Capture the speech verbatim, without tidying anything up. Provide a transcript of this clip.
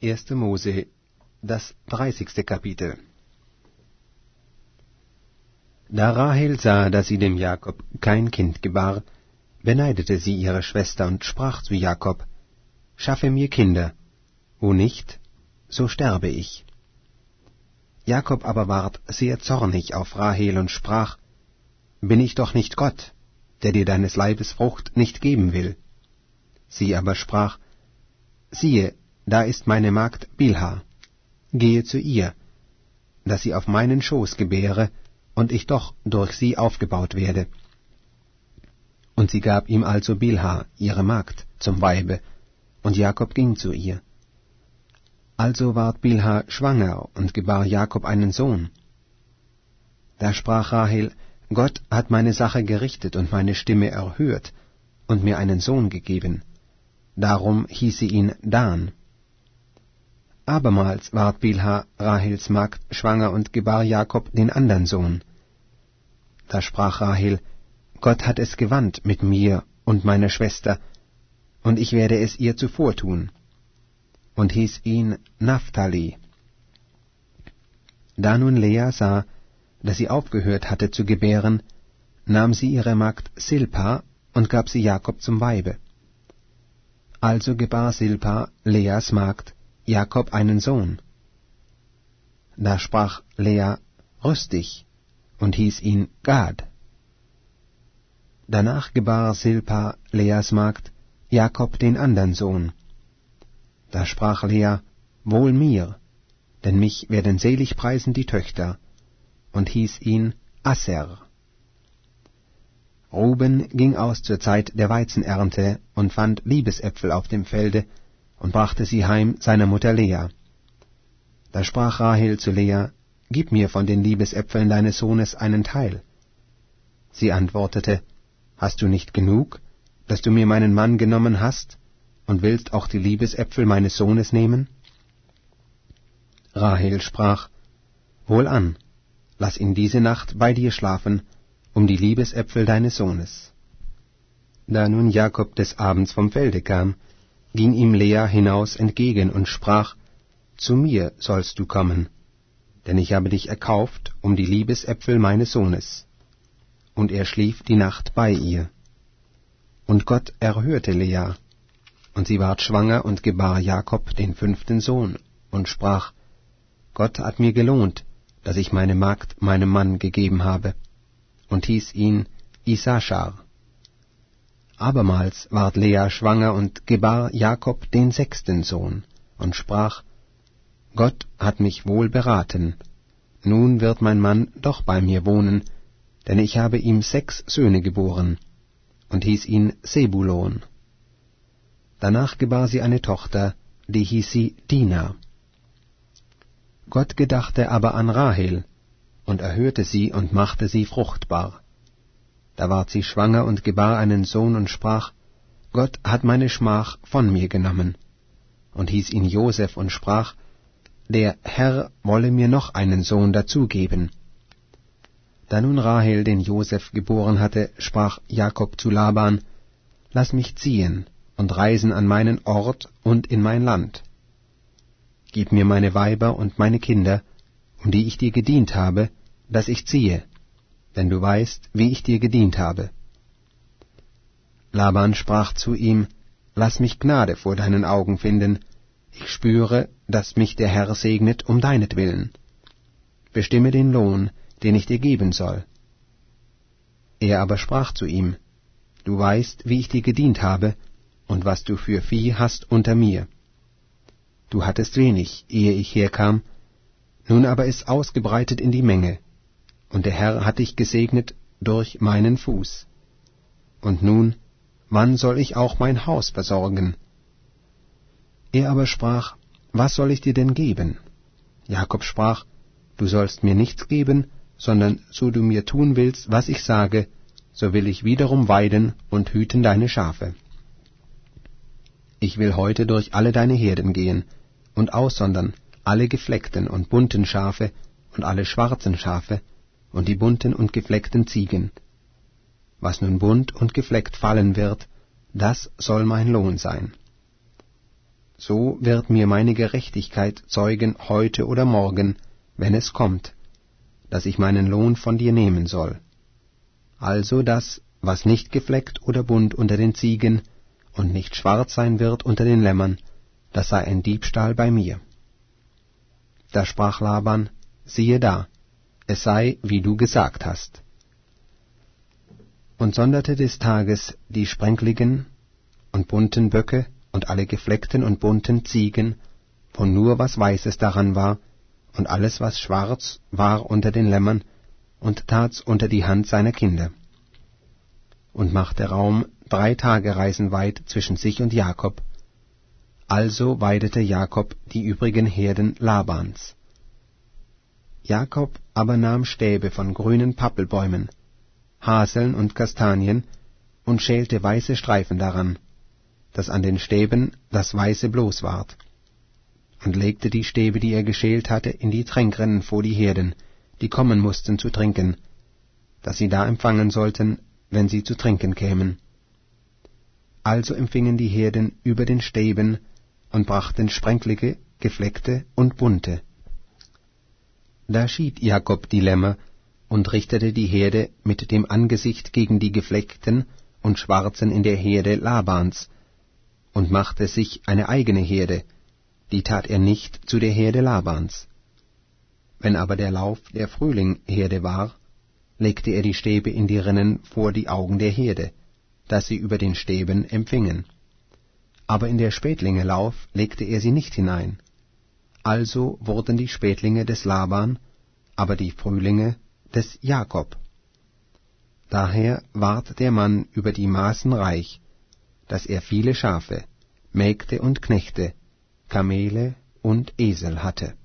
erster Mose, das dreißigste Kapitel. Da Rahel sah, dass sie dem Jakob kein Kind gebar, beneidete sie ihre Schwester und sprach zu Jakob: Schaffe mir Kinder, wo nicht, so sterbe ich. Jakob aber ward sehr zornig auf Rahel und sprach: Bin ich doch nicht Gott, der dir deines Leibes Frucht nicht geben will? Sie aber sprach: Siehe, da ist meine Magd Bilha, gehe zu ihr, dass sie auf meinen Schoß gebäre, und ich doch durch sie aufgebaut werde. Und sie gab ihm also Bilha, ihre Magd, zum Weibe, und Jakob ging zu ihr. Also ward Bilha schwanger und gebar Jakob einen Sohn. Da sprach Rahel: Gott hat meine Sache gerichtet und meine Stimme erhört und mir einen Sohn gegeben. Darum hieß sie ihn Dan. Abermals ward Bilha, Rahels Magd, schwanger und gebar Jakob den andern Sohn. Da sprach Rahel: Gott hat es gewandt mit mir und meiner Schwester, und ich werde es ihr zuvortun, und hieß ihn Naphtali. Da nun Lea sah, dass sie aufgehört hatte zu gebären, nahm sie ihre Magd Silpa und gab sie Jakob zum Weibe. Also gebar Silpa, Leas Magd, Jakob einen Sohn. Da sprach Lea: Rüst dich, und hieß ihn Gad. Danach gebar Silpa, Leas Magd, Jakob den andern Sohn. Da sprach Lea: Wohl mir, denn mich werden selig preisen die Töchter, und hieß ihn Asser. Ruben ging aus zur Zeit der Weizenernte und fand Liebesäpfel auf dem Felde und brachte sie heim seiner Mutter Lea. Da sprach Rahel zu Lea: Gib mir von den Liebesäpfeln deines Sohnes einen Teil. Sie antwortete: Hast du nicht genug, dass du mir meinen Mann genommen hast, und willst auch die Liebesäpfel meines Sohnes nehmen? Rahel sprach: Wohlan, lass ihn diese Nacht bei dir schlafen, um die Liebesäpfel deines Sohnes. Da nun Jakob des Abends vom Felde kam, ging ihm Lea hinaus entgegen und sprach: Zu mir sollst du kommen, denn ich habe dich erkauft um die Liebesäpfel meines Sohnes. Und er schlief die Nacht bei ihr. Und Gott erhörte Lea, und sie ward schwanger und gebar Jakob den fünften Sohn, und sprach: Gott hat mir gelohnt, dass ich meine Magd meinem Mann gegeben habe, und hieß ihn Issachar. Abermals ward Lea schwanger und gebar Jakob den sechsten Sohn, und sprach: Gott hat mich wohl beraten, nun wird mein Mann doch bei mir wohnen, denn ich habe ihm sechs Söhne geboren, und hieß ihn Sebulon. Danach gebar sie eine Tochter, die hieß sie Dina. Gott gedachte aber an Rahel, und erhörte sie und machte sie fruchtbar. Da ward sie schwanger und gebar einen Sohn und sprach: Gott hat meine Schmach von mir genommen, und hieß ihn Joseph und sprach: Der Herr wolle mir noch einen Sohn dazugeben. Da nun Rahel den Joseph geboren hatte, sprach Jakob zu Laban: Lass mich ziehen und reisen an meinen Ort und in mein Land. Gib mir meine Weiber und meine Kinder, um die ich dir gedient habe, dass ich ziehe, denn du weißt, wie ich dir gedient habe. Laban sprach zu ihm: Lass mich Gnade vor deinen Augen finden, ich spüre, dass mich der Herr segnet um deinetwillen. Bestimme den Lohn, den ich dir geben soll. Er aber sprach zu ihm: Du weißt, wie ich dir gedient habe, und was du für Vieh hast unter mir. Du hattest wenig, ehe ich herkam, nun aber ist ausgebreitet in die Menge, und der Herr hat dich gesegnet durch meinen Fuß. Und nun, wann soll ich auch mein Haus versorgen? Er aber sprach: Was soll ich dir denn geben? Jakob sprach: Du sollst mir nichts geben, sondern so du mir tun willst, was ich sage, so will ich wiederum weiden und hüten deine Schafe. Ich will heute durch alle deine Herden gehen und aussondern alle gefleckten und bunten Schafe und alle schwarzen Schafe und die bunten und gefleckten Ziegen. Was nun bunt und gefleckt fallen wird, das soll mein Lohn sein. so wird mir meine Gerechtigkeit zeugen heute oder morgen, wenn es kommt, dass ich meinen Lohn von dir nehmen soll. Also das, was nicht gefleckt oder bunt unter den Ziegen und nicht schwarz sein wird unter den Lämmern, das sei ein Diebstahl bei mir. Da sprach Laban, siehe da, es sei, wie du gesagt hast. Und sonderte des Tages die sprenkligen und bunten Böcke und alle gefleckten und bunten Ziegen, wo nur was Weißes daran war, und alles, was schwarz war unter den Lämmern, und tat's unter die Hand seiner Kinder. Und machte Raum drei Tagereisen weit zwischen sich und Jakob. Also weidete Jakob die übrigen Herden Labans. Jakob aber nahm Stäbe von grünen Pappelbäumen, Haseln und Kastanien, und schälte weiße Streifen daran, dass an den Stäben das Weiße bloß ward, und legte die Stäbe, die er geschält hatte, in die Tränkrennen vor die Herden, die kommen mussten zu trinken, dass sie da empfangen sollten, wenn sie zu trinken kämen. Also empfingen die Herden über den Stäben und brachten sprenklige, gefleckte und bunte. Da schied Jakob die Lämmer und richtete die Herde mit dem Angesicht gegen die gefleckten und schwarzen in der Herde Labans, und machte sich eine eigene Herde, die tat er nicht zu der Herde Labans. Wenn aber der Lauf der Frühlingherde war, legte er die Stäbe in die Rinnen vor die Augen der Herde, dass sie über den Stäben empfingen. Aber in der Spätlinge Lauf legte er sie nicht hinein. Also wurden die Spätlinge des Laban, aber die Frühlinge des Jakob. Daher ward der Mann über die Maßen reich, dass er viele Schafe, Mägde und Knechte, Kamele und Esel hatte.